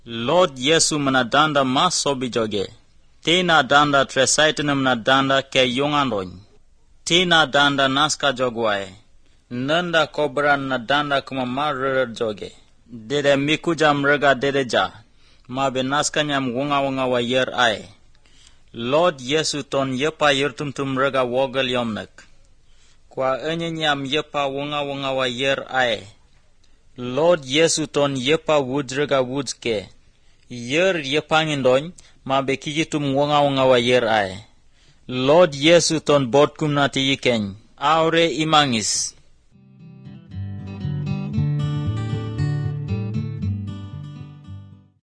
Lord Yesu menadanda masobi joge. Tina danda tresaitena menadanda ke yonganroñ. Tina danda naska jogwae. Nanda kobran nadanda kuma marer joge. Dede mikujam rega dede ja. Mabe naska nyam wunga wa yer ai. Lord Yesu ton yepa yertumtum rega wogel yomnek. Kwa enye nyam yepa wunga wa yer ai. Lord Yesu ton yepa wud rega wud ke. Yer yepangin doñ, ma be kijitum wonga wa yer ai. Lord Yesu ton bot kum nati yikeny, aure imangis.